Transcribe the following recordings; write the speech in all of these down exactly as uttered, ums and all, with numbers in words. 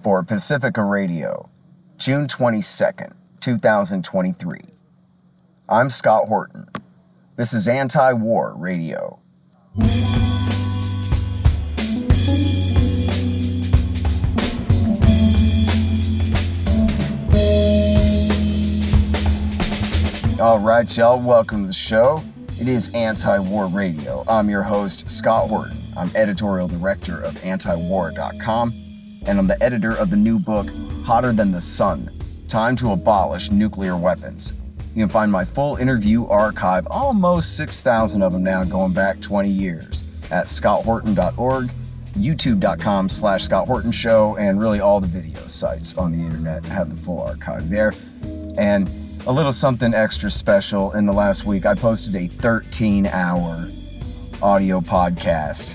for Pacifica Radio, June twenty-second, two thousand twenty-three. I'm Scott Horton. This is Anti-War Radio. All right, y'all, welcome to the show. It is Anti-War Radio. I'm your host, Scott Horton. I'm editorial director of antiwar dot com, and I'm the editor of the new book, Hotter Than the Sun, Time to Abolish Nuclear Weapons. You can find my full interview archive, almost six thousand of them now, going back twenty years, at scott horton dot org, youtube dot com slash Scott Horton Show, and really all the video sites on the internet have the full archive there. And a little something extra special, in the last week, I posted a thirteen hour audio podcast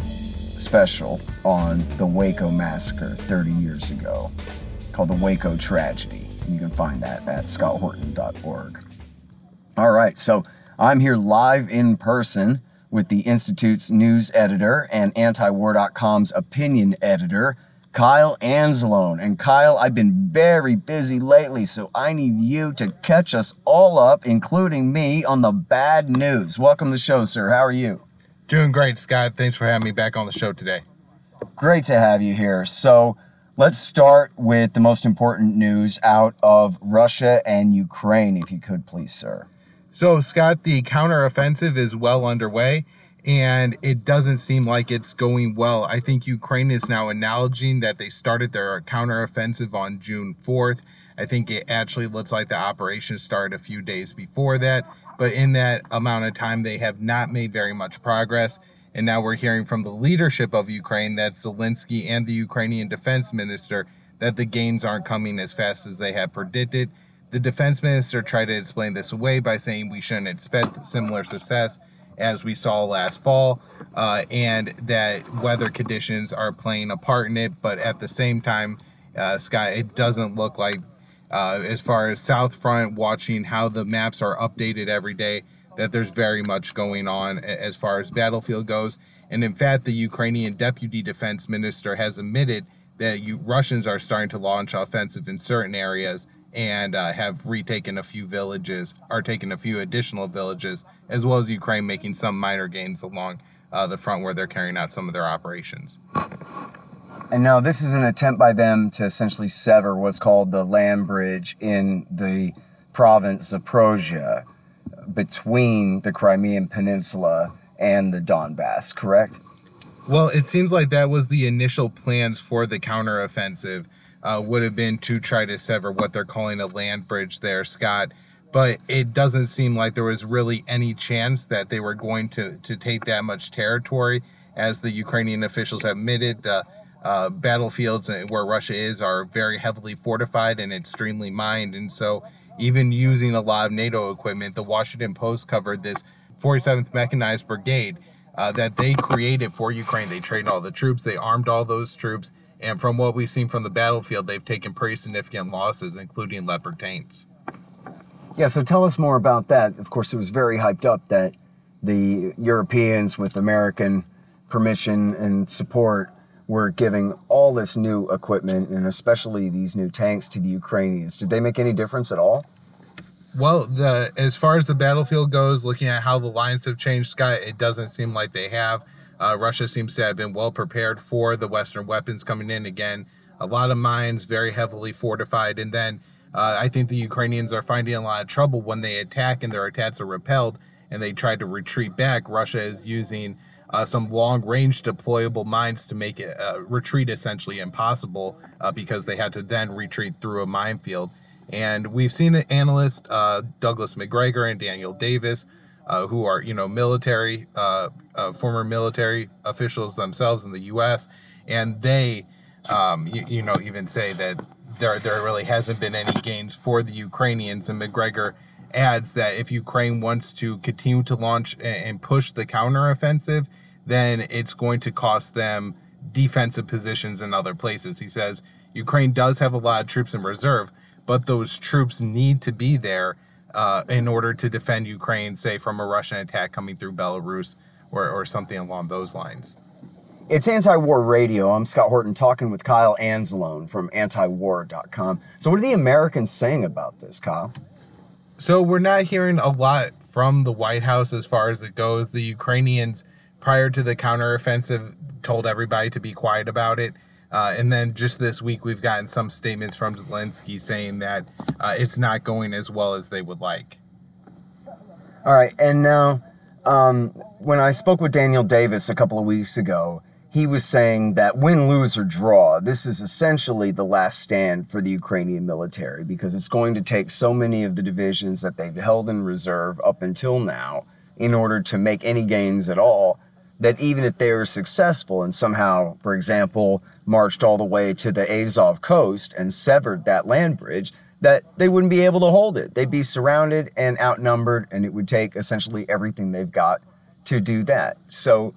special on the Waco massacre thirty years ago, called The Waco Tragedy. You can find that at scott horton dot org. All right, so I'm here live in person with the Institute's news editor and antiwar dot com's opinion editor, Kyle Anzalone. And Kyle, I've been very busy lately, so I need you to catch us all up, including me, on the bad news. Welcome to the show, sir. How are you? Doing great, Scott. Thanks for having me back on the show today. Great to have you here. So let's start with the most important news out of Russia and Ukraine, if you could, please, sir. So, Scott, the counteroffensive is well underway, and it doesn't seem like it's going well. I think Ukraine is now acknowledging that they started their counteroffensive on June fourth. I think it actually looks like the operation started a few days before that, but in that amount of time, they have not made very much progress. And now we're hearing from the leadership of Ukraine, that's Zelensky and the Ukrainian defense minister, that the gains aren't coming as fast as they had predicted. The defense minister tried to explain this away by saying we shouldn't expect similar success as we saw last fall, uh, and that weather conditions are playing a part in it. But at the same time, uh, Scott, it doesn't look like, uh, as far as South Front, watching how the maps are updated every day, that there's very much going on as far as battlefield goes. And in fact, the Ukrainian deputy defense minister has admitted that you, Russians are starting to launch offensive in certain areas and uh, have retaken a few villages, or taken a few additional villages, as well as Ukraine making some minor gains along uh, the front where they're carrying out some of their operations. And now this is an attempt by them to essentially sever what's called the land bridge in the province Zaporozhye between the Crimean Peninsula and the Donbass, correct? Well, it seems like that was the initial plans for the counteroffensive, uh, would have been to try to sever what they're calling a land bridge there, Scott. But it doesn't seem like there was really any chance that they were going to, to take that much territory. As the Ukrainian officials have admitted, the uh, battlefields where Russia is are very heavily fortified and extremely mined. And so even using a lot of NATO equipment, the Washington Post covered this forty-seventh Mechanized Brigade uh, that they created for Ukraine. They trained all the troops, they armed all those troops, and from what we've seen from the battlefield, they've taken pretty significant losses, including Leopard tanks. Yeah, so tell us more about that. Of course, it was very hyped up that the Europeans, with American permission and support, were giving all this new equipment, and especially these new tanks, to the Ukrainians. Did they make any difference at all? Well, the as far as the battlefield goes, looking at how the lines have changed, Scott, it doesn't seem like they have. Uh, Russia seems to have been well prepared for the Western weapons coming in. Again, a lot of mines, very heavily fortified. And then uh, I think the Ukrainians are finding a lot of trouble when they attack and their attacks are repelled and they try to retreat back. Russia is using uh, some long-range deployable mines to make it, uh, retreat essentially impossible uh, because they had to then retreat through a minefield. And we've seen analysts, uh, Douglas Macgregor and Daniel Davis, Uh, who are, you know, military, uh, uh, former military officials themselves in the U S, and they, um, you, you know, even say that there there really hasn't been any gains for the Ukrainians. And Macgregor adds that if Ukraine wants to continue to launch and push the counteroffensive, then it's going to cost them defensive positions in other places. He says Ukraine does have a lot of troops in reserve, but those troops need to be there Uh, in order to defend Ukraine, say, from a Russian attack coming through Belarus or, or something along those lines. It's Anti-War Radio. I'm Scott Horton talking with Kyle Anzalone from anti war dot com. So what are the Americans saying about this, Kyle? So we're not hearing a lot from the White House as far as it goes. The Ukrainians, prior to the counteroffensive, told everybody to be quiet about it. Uh, and then just this week, we've gotten some statements from Zelensky saying that uh, it's not going as well as they would like. All right. And now, um, when I spoke with Daniel Davis a couple of weeks ago, he was saying that win, lose, or draw, this is essentially the last stand for the Ukrainian military because it's going to take so many of the divisions that they've held in reserve up until now in order to make any gains at all, that even if they were successful and somehow, for example, marched all the way to the Azov coast and severed that land bridge, that they wouldn't be able to hold it. They'd be surrounded and outnumbered, and it would take essentially everything they've got to do that. So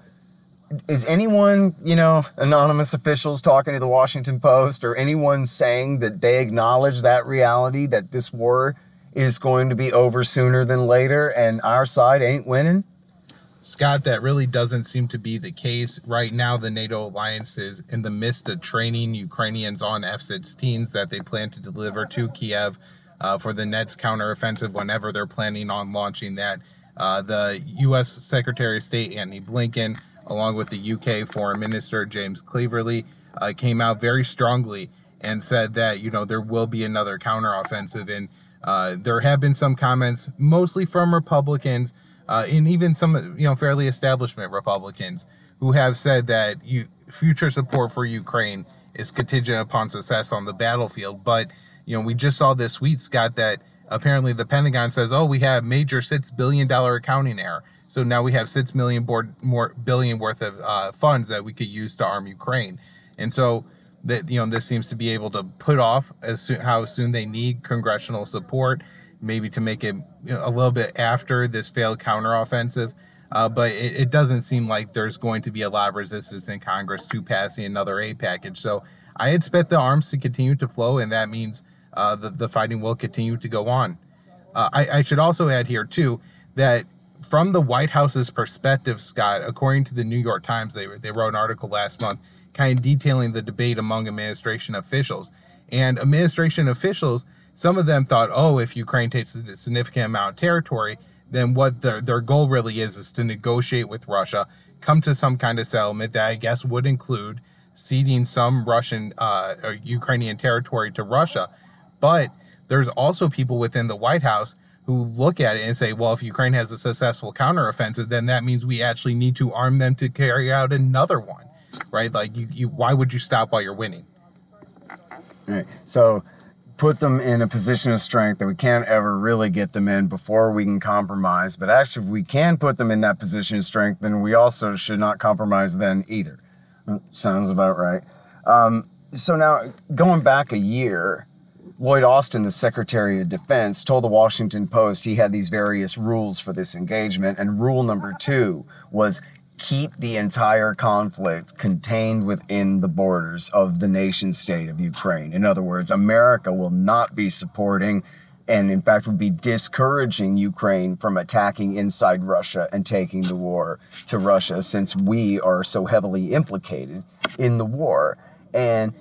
is anyone, you know, anonymous officials talking to the Washington Post or anyone saying that they acknowledge that reality, that this war is going to be over sooner than later and our side ain't winning? Scott, that really doesn't seem to be the case. Right now, the NATO alliance is in the midst of training Ukrainians on F sixteens that they plan to deliver to Kiev uh, for the next counteroffensive whenever they're planning on launching that. Uh, the U S Secretary of State, Antony Blinken, along with the U K Foreign Minister, James Cleverly, uh, came out very strongly and said that, you know, there will be another counteroffensive. And uh, there have been some comments, mostly from Republicans, uh, and even some, you know, fairly establishment Republicans, who have said that you, future support for Ukraine is contingent upon success on the battlefield. But, you know, we just saw this week, Scott, that apparently the Pentagon says, oh, we have major six billion dollars accounting error. So now we have six million board, more billion worth of uh, funds that we could use to arm Ukraine. And so that, you know, this seems to be able to put off as soon, how soon they need congressional support, maybe to make it, you know, a little bit after this failed counteroffensive. Uh, but it, it doesn't seem like there's going to be a lot of resistance in Congress to passing another aid package. So I expect the arms to continue to flow, and that means uh, the, the fighting will continue to go on. Uh, I, I should also add here, too, that from the White House's perspective, Scott, according to the New York Times, they, they wrote an article last month kind of detailing the debate among administration officials. And administration officials, some of them thought, oh, if Ukraine takes a significant amount of territory, then what their, their goal really is is to negotiate with Russia, come to some kind of settlement that I guess would include ceding some Russian uh, or Ukrainian territory to Russia. But there's also people within the White House who look at it and say, well, if Ukraine has a successful counteroffensive, then that means we actually need to arm them to carry out another one, right? Like, you, you why would you stop while you're winning? All right. So put them in a position of strength that we can't ever really get them in before we can compromise. But actually, if we can put them in that position of strength, then we also should not compromise then either. Sounds about right. Um, so now, going back a year, Lloyd Austin, the Secretary of Defense, told the Washington Post he had these various rules for this engagement, and rule number two was keep the entire conflict contained within the borders of the nation state of Ukraine. In other words, America will not be supporting and, in fact, would be discouraging Ukraine from attacking inside Russia and taking the war to Russia, since we are so heavily implicated in the war. And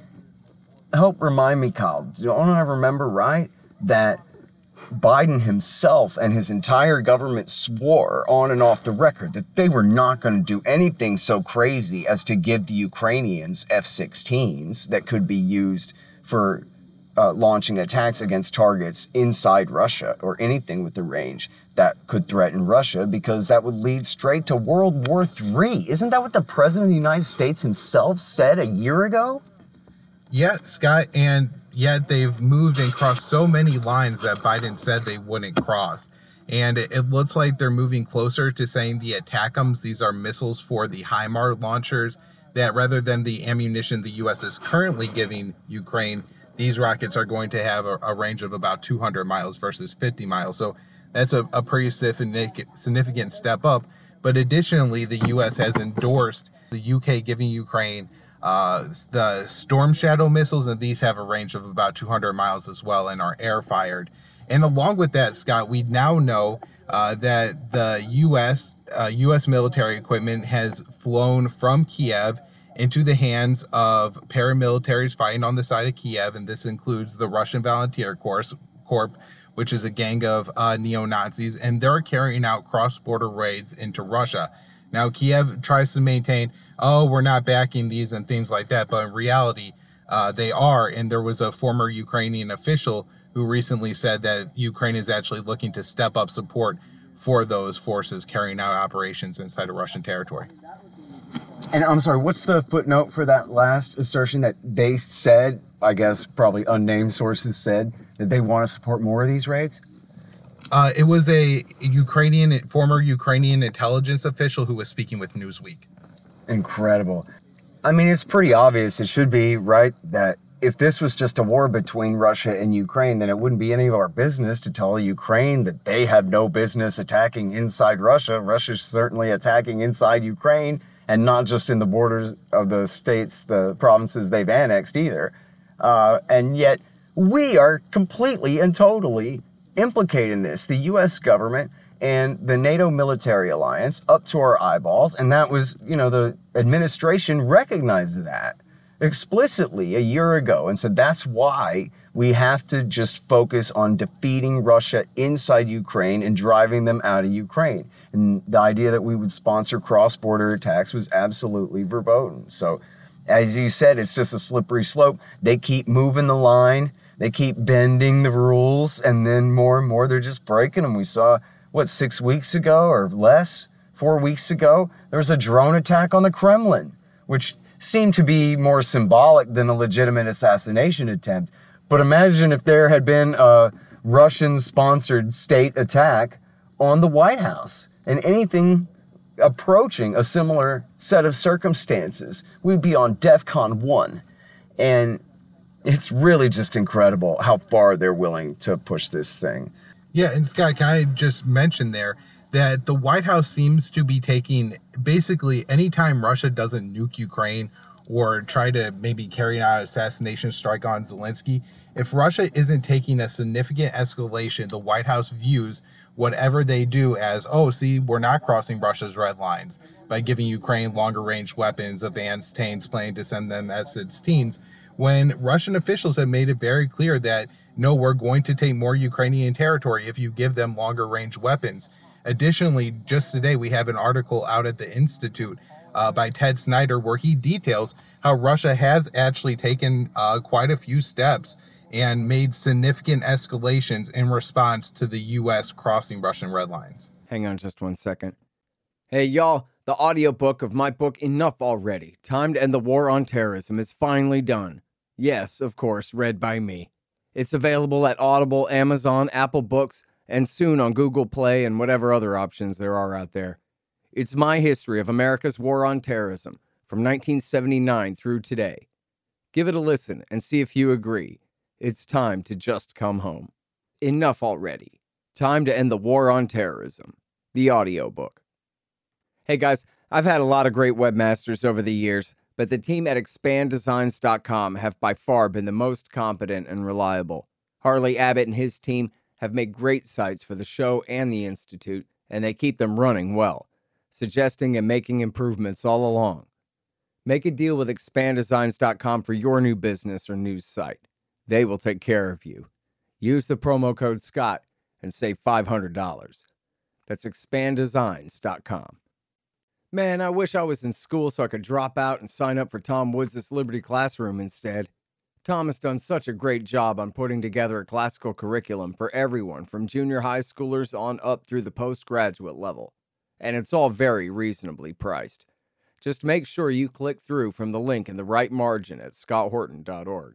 help remind me, Kyle, don't I remember right that Biden himself and his entire government swore on and off the record that they were not going to do anything so crazy as to give the Ukrainians F sixteens that could be used for uh, launching attacks against targets inside Russia or anything with the range that could threaten Russia, because that would lead straight to World War Three. Isn't that what the President of the United States himself said a year ago? Yeah, Scott, and yet they've moved and crossed so many lines that Biden said they wouldn't cross. And it, it looks like they're moving closer to saying the ATACMS, these are missiles for the HIMARS launchers, that rather than the ammunition the U S is currently giving Ukraine, these rockets are going to have a, a range of about two hundred miles versus fifty miles. So that's a, a pretty significant, significant step up. But additionally, the U S has endorsed the U K giving Ukraine Uh, the Storm Shadow missiles, and these have a range of about two hundred miles as well and are air-fired. And along with that, Scott, we now know uh, that the U S uh, U S military equipment has flown from Kiev into the hands of paramilitaries fighting on the side of Kiev, and this includes the Russian Volunteer Corps, Corp, which is a gang of uh, neo-Nazis, and they're carrying out cross-border raids into Russia. Now, Kiev tries to maintain, oh, we're not backing these and things like that, but in reality, uh, they are, and there was a former Ukrainian official who recently said that Ukraine is actually looking to step up support for those forces carrying out operations inside of Russian territory. And I'm sorry, what's the footnote for that last assertion that they said, I guess probably unnamed sources said, that they want to support more of these raids? Uh, it was a Ukrainian, former Ukrainian intelligence official who was speaking with Newsweek. Incredible. I mean, it's pretty obvious, it should be, right, that if this was just a war between Russia and Ukraine, then it wouldn't be any of our business to tell Ukraine that they have no business attacking inside Russia. Russia's certainly attacking inside Ukraine, and not just in the borders of the states, the provinces they've annexed either. Uh, and yet, we are completely and totally implicated in this. The U S government and the NATO military alliance up to our eyeballs, and that was, you know, the administration recognized that explicitly a year ago and said that's why we have to just focus on defeating Russia inside Ukraine and driving them out of Ukraine. And the idea that we would sponsor cross-border attacks was absolutely verboten. So, as you said, it's just a slippery slope. They keep moving the line, they keep bending the rules, and then more and more they're just breaking them. We saw, what, six weeks ago or less, four weeks ago, there was a drone attack on the Kremlin, which seemed to be more symbolic than a legitimate assassination attempt. But imagine if there had been a Russian-sponsored state attack on the White House and anything approaching a similar set of circumstances. We'd be on DEFCON one. And it's really just incredible how far they're willing to push this thing. Yeah, and Scott, can I just mention there that the White House seems to be taking, basically, anytime Russia doesn't nuke Ukraine or try to maybe carry out an assassination strike on Zelensky, if Russia isn't taking a significant escalation, the White House views whatever they do as, oh, see, we're not crossing Russia's red lines by giving Ukraine longer-range weapons, advanced tanks, planning to send them as its teens, when Russian officials have made it very clear that, no, we're going to take more Ukrainian territory if you give them longer-range weapons. Additionally, just today, we have an article out at the Institute uh, by Ted Snyder where he details how Russia has actually taken uh, quite a few steps and made significant escalations in response to the U S crossing Russian red lines. Hang on just one second. Hey, y'all, the audiobook of my book, Enough Already, Time to End the War on Terrorism, is finally done. Yes, of course, read by me. It's available at Audible, Amazon, Apple Books, and soon on Google Play and whatever other options there are out there. It's my history of America's war on terrorism from nineteen seventy-nine through today. Give it a listen and see if you agree. It's time to just come home. Enough already. Time to End the War on Terrorism. The audiobook. Hey guys, I've had a lot of great webmasters over the years, but the team at expand designs dot com have by far been the most competent and reliable. Harley Abbott and his team have made great sites for the show and the Institute, and they keep them running well, suggesting and making improvements all along. Make a deal with expand designs dot com for your new business or news site. They will take care of you. Use the promo code SCOTT and save five hundred dollars. That's expand designs dot com. Man, I wish I was in school so I could drop out and sign up for Tom Woods' Liberty Classroom instead. Tom has done such a great job on putting together a classical curriculum for everyone from junior high schoolers on up through the postgraduate level. And it's all very reasonably priced. Just make sure you click through from the link in the right margin at scott horton dot org.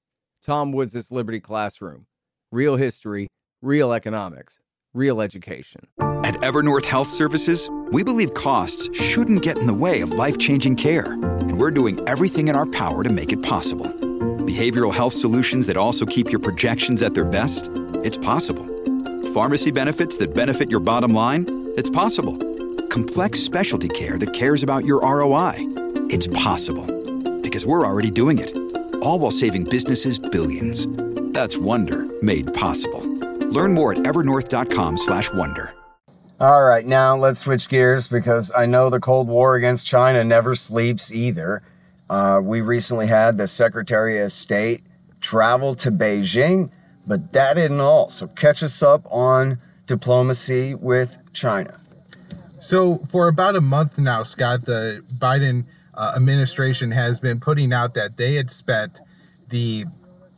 Tom Woods' Liberty Classroom. Real history, real economics, real education. At Evernorth Health Services, we believe costs shouldn't get in the way of life-changing care, and we're doing everything in our power to make it possible. Behavioral health solutions that also keep your projections at their best? It's possible. Pharmacy benefits that benefit your bottom line? It's possible. Complex specialty care that cares about your R O I? It's possible. Because we're already doing it. All while saving businesses billions. That's Wonder made possible. Learn more at evernorth dot com slash wonder. All right, now let's switch gears because I know the Cold War against China never sleeps either. Uh, we recently had the Secretary of State travel to Beijing, but that isn't all. So catch us up on diplomacy with China. So for about a month now, Scott, the Biden uh, administration has been putting out that they expect the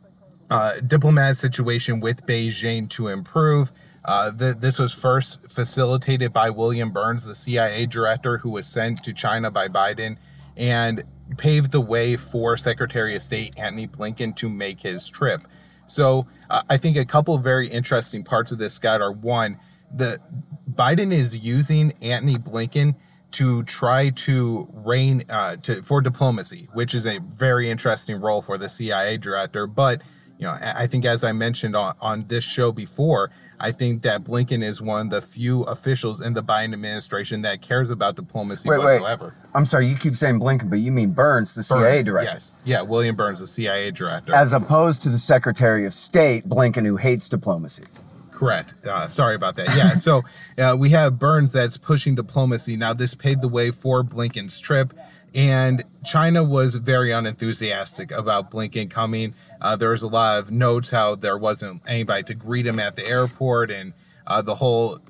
uh, diplomatic situation with Beijing to improve. Uh, th- this was first facilitated by William Burns, the C I A director who was sent to China by Biden, and paved the way for Secretary of State Antony Blinken to make his trip. So uh, I think a couple of very interesting parts of this, Scott, are one, the Biden is using Antony Blinken to try to rein uh, to for diplomacy, which is a very interesting role for the C I A director. But you know, I think as I mentioned on, on this show before, I think that Blinken is one of the few officials in the Biden administration that cares about diplomacy wait, whatsoever. Wait. I'm sorry, you keep saying Blinken, but you mean Burns, the Burns, C I A director. Yes, yeah, William Burns, the C I A director. As opposed to the Secretary of State, Blinken, who hates diplomacy. Correct. Uh, sorry about that. Yeah, so uh, we have Burns that's pushing diplomacy. Now, this paved the way for Blinken's trip, and China was very unenthusiastic about Blinken coming. Uh, there was a lot of notes how there wasn't anybody to greet him at the airport, and uh, the whole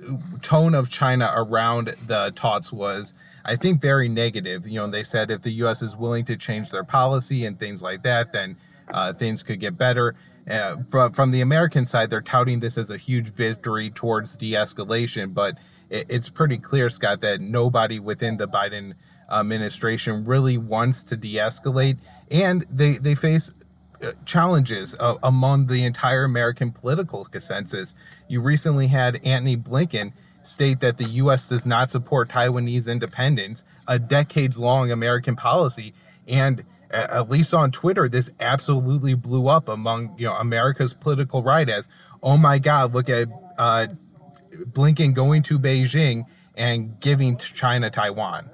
tone of China around the talks was, I think, very negative. You know, they said if the U S is willing to change their policy and things like that, then uh, things could get better. Uh, from, from the American side, they're touting this as a huge victory towards de-escalation, but it, it's pretty clear, Scott, that nobody within the Biden administration really wants to de-escalate, and they, they face challenges uh, among the entire American political consensus. You recently had Antony Blinken state that the U S does not support Taiwanese independence, a decades-long American policy, and at least on Twitter, this absolutely blew up among you know America's political right as, oh my God, look at uh, Blinken going to Beijing and giving China Taiwan.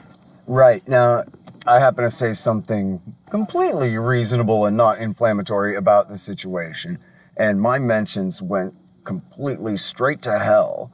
Right. Now, I happen to say something completely reasonable and not inflammatory about the situation, and my mentions went completely straight to hell.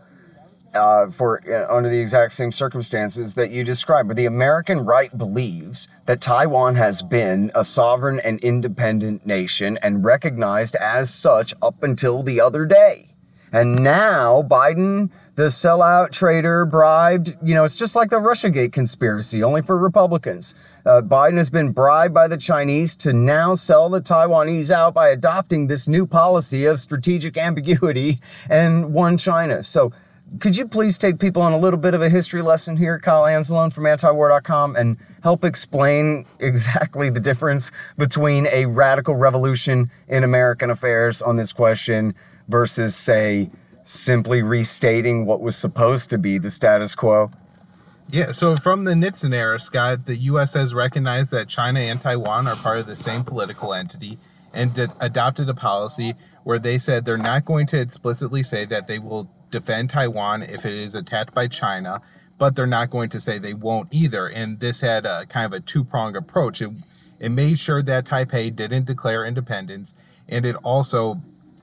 Uh, for uh, under the exact same circumstances that you described. But the American right believes that Taiwan has been a sovereign and independent nation and recognized as such up until the other day. And now Biden, the sellout traitor, bribed, you know, it's just like the Russiagate conspiracy, only for Republicans. Uh, Biden has been bribed by the Chinese to now sell the Taiwanese out by adopting this new policy of strategic ambiguity and one China. So could you please take people on a little bit of a history lesson here, Kyle Anzalone from anti war dot com, and help explain exactly the difference between a radical revolution in American affairs on this question versus, say, simply restating what was supposed to be the status quo? Yeah, so from the Nixon era, Scott, the U S has recognized that China and Taiwan are part of the same political entity and d- adopted a policy where they said they're not going to explicitly say that they will defend Taiwan if it is attacked by China, but they're not going to say they won't either. And this had a kind of a two-pronged approach. It, it made sure that Taipei didn't declare independence, and it also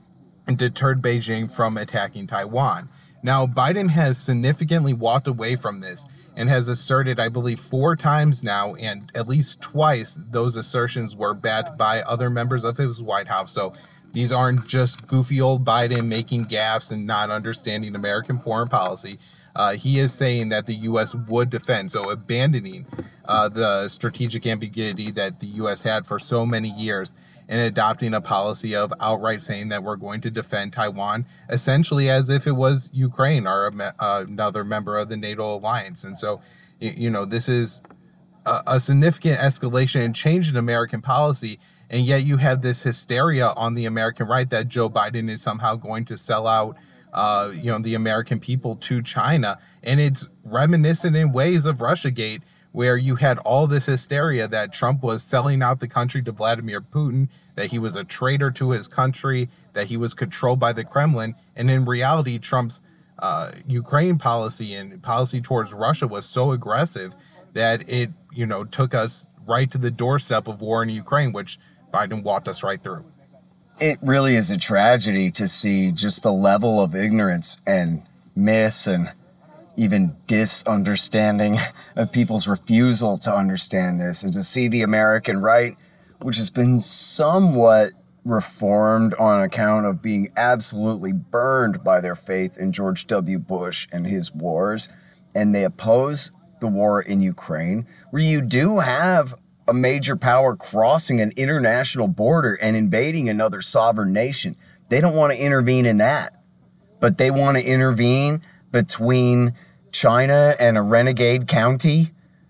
deterred Beijing from attacking Taiwan. Now, Biden has significantly walked away from this and has asserted, I believe, four times now, and at least twice those assertions were backed by other members of his White House. So these aren't just goofy old Biden making gaffes and not understanding American foreign policy. Uh, he is saying that the U S would defend, so abandoning uh, the strategic ambiguity that the U S had for so many years and adopting a policy of outright saying that we're going to defend Taiwan, essentially as if it was Ukraine or a, uh, another member of the NATO alliance. And so, you know, this is a, a significant escalation and change in American policy. And yet you have this hysteria on the American right that Joe Biden is somehow going to sell out, uh, you know, the American people to China. And it's reminiscent in ways of Russiagate, where you had all this hysteria that Trump was selling out the country to Vladimir Putin, that he was a traitor to his country, that he was controlled by the Kremlin. And in reality, Trump's uh, Ukraine policy and policy towards Russia was so aggressive that it, you know, took us right to the doorstep of war in Ukraine, which Biden walked us right through. It really is a tragedy to see just the level of ignorance and miss and even disunderstanding of people's refusal to understand this, and to see the American right, which has been somewhat reformed on account of being absolutely burned by their faith in George W. Bush and his wars, and they oppose the war in Ukraine, where you do have a major power crossing an international border and invading another sovereign nation. They don't want to intervene in that, but they want to intervene between China and a renegade county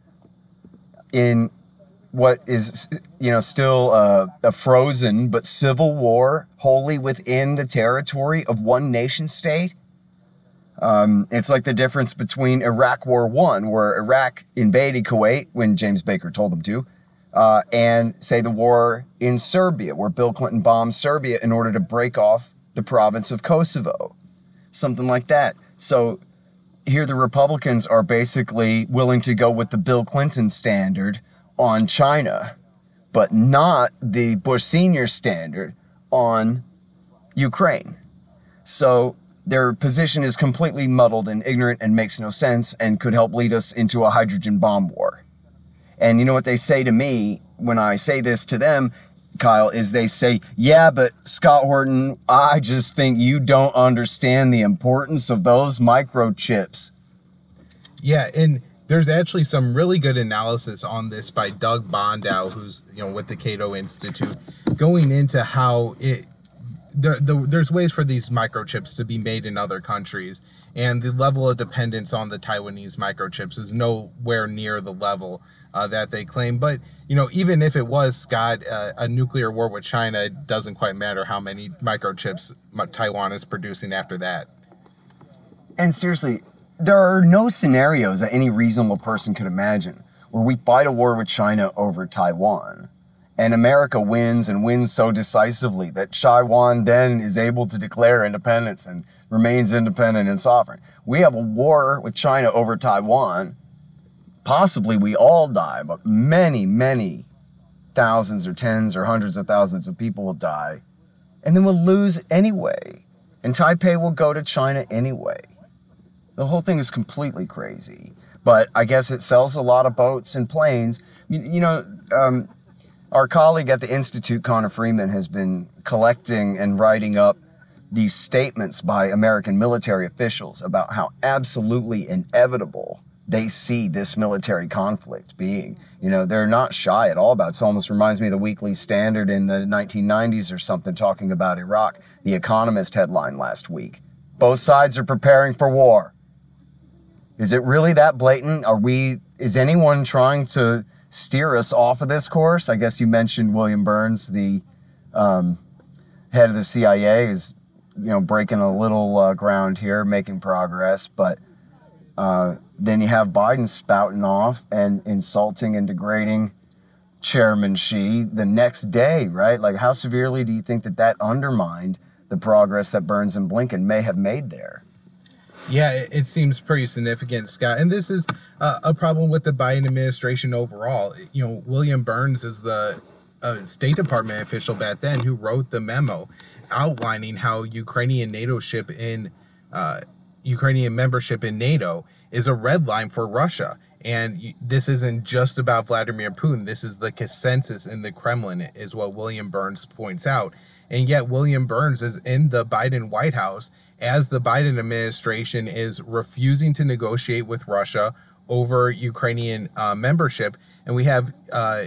in what is, you know, still uh, a frozen but civil war wholly within the territory of one nation state. Um, it's like the difference between Iraq War One, where Iraq invaded Kuwait when James Baker told them to, uh, and say the war in Serbia, where Bill Clinton bombed Serbia in order to break off the province of Kosovo, something like that. So here the Republicans are basically willing to go with the Bill Clinton standard on China, but not the Bush Senior standard on Ukraine. So their position is completely muddled and ignorant and makes no sense and could help lead us into a hydrogen bomb war. And you know what they say to me when I say this to them, Kyle, is they say, yeah, but Scott Horton, I just think you don't understand the importance of those microchips. Yeah, and there's actually some really good analysis on this by Doug Bondow, who's, you know, with the Cato Institute, going into how it The, the, there's ways for these microchips to be made in other countries, and the level of dependence on the Taiwanese microchips is nowhere near the level uh, that they claim. But, you know, even if it was, Scott, uh, a nuclear war with China, it doesn't quite matter how many microchips Taiwan is producing after that. And seriously, there are no scenarios that any reasonable person could imagine where we fight a war with China over Taiwan, and America wins and wins so decisively that Taiwan then is able to declare independence and remains independent and sovereign. We have a war with China over Taiwan. Possibly we all die, but many, many thousands or tens or hundreds of thousands of people will die. And then we'll lose anyway. And Taipei will go to China anyway. The whole thing is completely crazy. But I guess it sells a lot of boats and planes. You, you know, um, our colleague at the Institute, Connor Freeman, has been collecting and writing up these statements by American military officials about how absolutely inevitable they see this military conflict being. You know, they're not shy at all about it. It almost reminds me of the Weekly Standard in the nineteen nineties or something talking about Iraq. The Economist headline last week. Both sides are preparing for war. Is it really that blatant? Are we, is anyone trying to steer us off of this course? I guess you mentioned William Burns, the um, head of the C I A, is, you know, breaking a little uh, ground here, making progress. But uh, then you have Biden spouting off and insulting and degrading Chairman Xi the next day, right? Like, how severely do you think that that undermined the progress that Burns and Blinken may have made there? Yeah, it, it seems pretty significant, Scott. And this is uh, a problem with the Biden administration overall. You know, William Burns is the uh, State Department official back then who wrote the memo outlining how Ukrainian NATO ship in uh, Ukrainian membership in NATO is a red line for Russia. And this isn't just about Vladimir Putin. This is the consensus in the Kremlin, is what William Burns points out. And yet William Burns is in the Biden White House as the Biden administration is refusing to negotiate with Russia over Ukrainian uh, membership. And we have uh,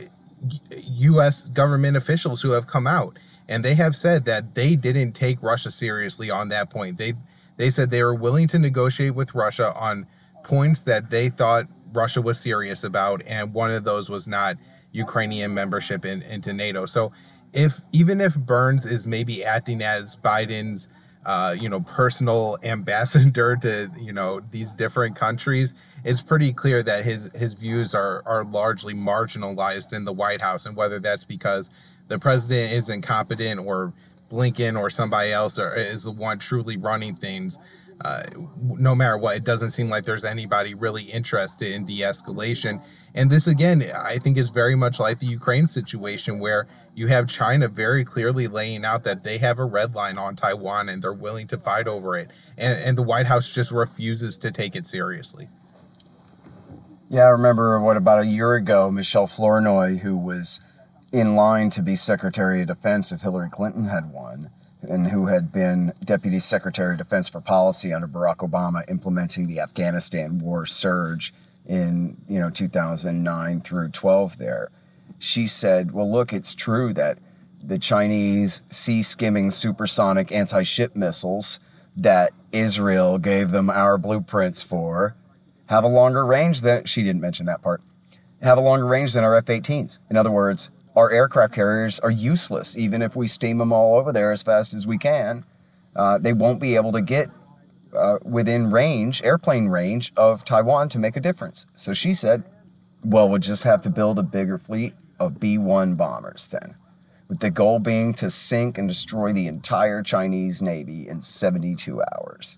U S government officials who have come out, and they have said that they didn't take Russia seriously on that point. They they said they were willing to negotiate with Russia on points that they thought Russia was serious about, and one of those was not Ukrainian membership in, into NATO. So if even if Burns is maybe acting as Biden's uh, you know, personal ambassador to, you know, these different countries, it's pretty clear that his his views are are largely marginalized in the White House, and whether that's because the president is incompetent or Blinken or somebody else or is the one truly running things, uh, no matter what, it doesn't seem like there's anybody really interested in de-escalation. And this, again, I think is very much like the Ukraine situation, where you have China very clearly laying out that they have a red line on Taiwan and they're willing to fight over it. And, and the White House just refuses to take it seriously. Yeah, I remember, what, about a year ago, Michelle Flournoy, who was in line to be Secretary of Defense if Hillary Clinton had won, and who had been Deputy Secretary of Defense for Policy under Barack Obama, implementing the Afghanistan war surge in, you know, two thousand nine through twelve there. She said, well, look, it's true that the Chinese sea-skimming supersonic anti-ship missiles that Israel gave them our blueprints for have a longer range than, she didn't mention that part, have a longer range than our F eighteens. In other words, our aircraft carriers are useless. Even if we steam them all over there as fast as we can, uh, they won't be able to get uh, within range, airplane range of Taiwan to make a difference. So she said, well, we'll just have to build a bigger fleet of B one bombers then, with the goal being to sink and destroy the entire Chinese Navy in seventy-two hours.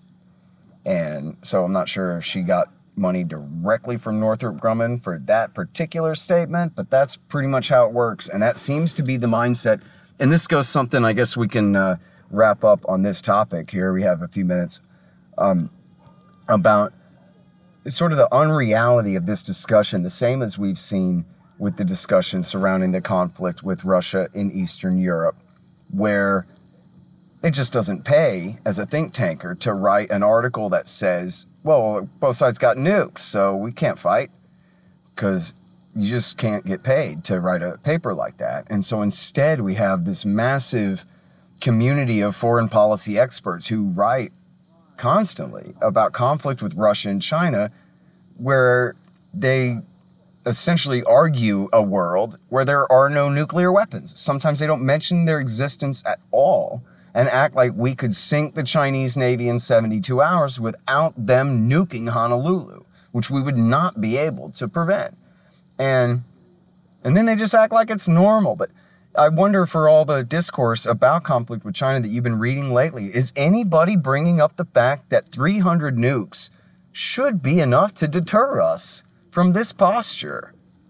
And so I'm not sure if she got money directly from Northrop Grumman for that particular statement, but that's pretty much how it works. And that seems to be the mindset. And this goes something, I guess we can uh, wrap up on this topic here. We have a few minutes um, about sort of the unreality of this discussion, the same as we've seen with the discussion surrounding the conflict with Russia in Eastern Europe, where it just doesn't pay as a think tanker to write an article that says, well, both sides got nukes, so we can't fight, because you just can't get paid to write a paper like that. And so instead we have this massive community of foreign policy experts who write constantly about conflict with Russia and China, where they essentially argue a world where there are no nuclear weapons. Sometimes they don't mention their existence at all, and act like we could sink the Chinese Navy in seventy-two hours without them nuking Honolulu, which we would not be able to prevent. And and then they just act like it's normal. But I wonder, for all the discourse about conflict with China that you've been reading lately, is anybody bringing up the fact that three hundred nukes should be enough to deter us from this posture?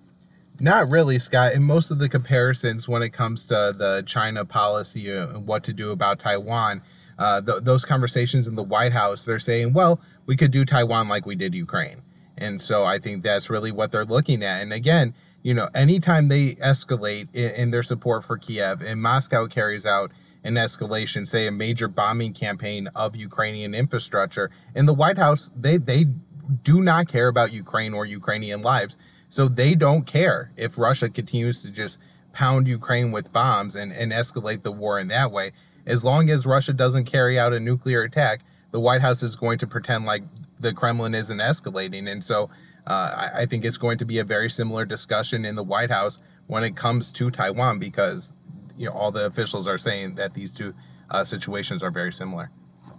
Not really, Scott. In most of the comparisons when it comes to the China policy and what to do about Taiwan, uh, th- those conversations in the White House, they're saying, well, we could do Taiwan like we did Ukraine. And so I think that's really what they're looking at. And again, you know, anytime they escalate in, in their support for Kiev, and Moscow carries out an escalation, say a major bombing campaign of Ukrainian infrastructure, in the White House, they, they do not care about Ukraine or Ukrainian lives. So they don't care if Russia continues to just pound Ukraine with bombs and, and escalate the war in that way. As long as Russia doesn't carry out a nuclear attack, the White House is going to pretend like the Kremlin isn't escalating. And so uh, I, I think it's going to be a very similar discussion in the White House when it comes to Taiwan, because, you know, all the officials are saying that these two uh, situations are very similar.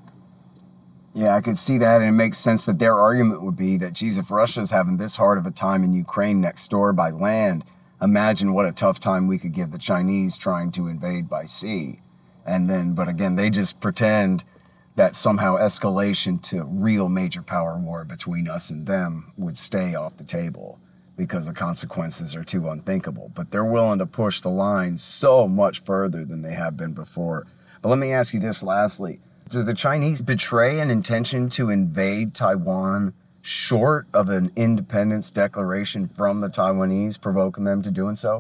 Yeah, I could see that, and it makes sense that their argument would be that, geez, if Russia's having this hard of a time in Ukraine next door by land, imagine what a tough time we could give the Chinese trying to invade by sea. And then, but again, they just pretend that somehow escalation to real major power war between us and them would stay off the table because the consequences are too unthinkable. But they're willing to push the line so much further than they have been before. But let me ask you this lastly. Do the Chinese betray an intention to invade Taiwan short of an independence declaration from the Taiwanese provoking them to doing so?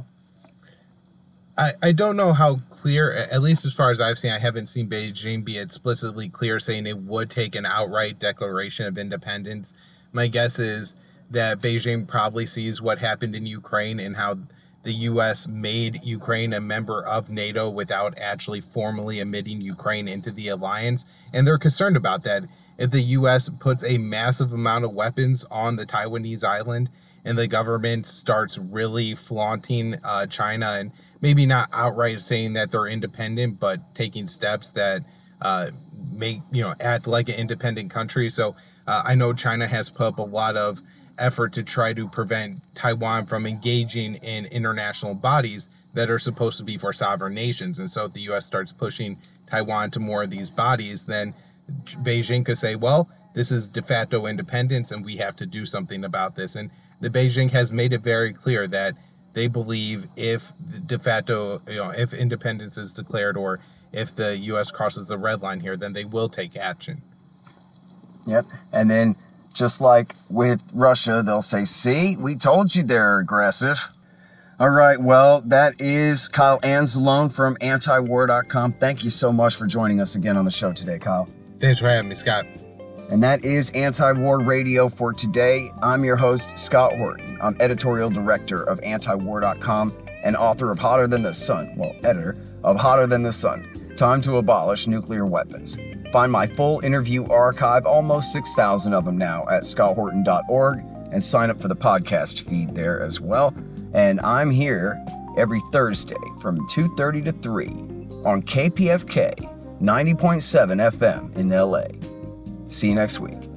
I, I don't know how clear, at least as far as I've seen, I haven't seen Beijing be explicitly clear saying it would take an outright declaration of independence. My guess is that Beijing probably sees what happened in Ukraine and how the U S made Ukraine a member of NATO without actually formally admitting Ukraine into the alliance. And they're concerned about that. If the U S puts a massive amount of weapons on the Taiwanese island and the government starts really flaunting uh, China and maybe not outright saying that they're independent, but taking steps that uh, make, you know, act like an independent country. So uh, I know China has put up a lot of effort to try to prevent Taiwan from engaging in international bodies that are supposed to be for sovereign nations. And so if the U S starts pushing Taiwan to more of these bodies, then Beijing could say, well, this is de facto independence and we have to do something about this. And the Beijing has made it very clear that they believe if de facto, you know, if independence is declared or if the U S crosses the red line here, then they will take action. Yep. And then just like with Russia, they'll say, see, we told you they're aggressive. All right. Well, that is Kyle Anzalone from anti war dot com. Thank you so much for joining us again on the show today, Kyle. Thanks for having me, Scott. And that is Anti-War Radio for today. I'm your host, Scott Horton. I'm editorial director of anti war dot com and author of Hotter Than the Sun. Well, editor of Hotter Than the Sun, Time to Abolish Nuclear Weapons. Find my full interview archive, almost six thousand of them now, at scott horton dot org, and sign up for the podcast feed there as well. And I'm here every Thursday from two thirty to three on K P F K ninety point seven F M in L A. See you next week.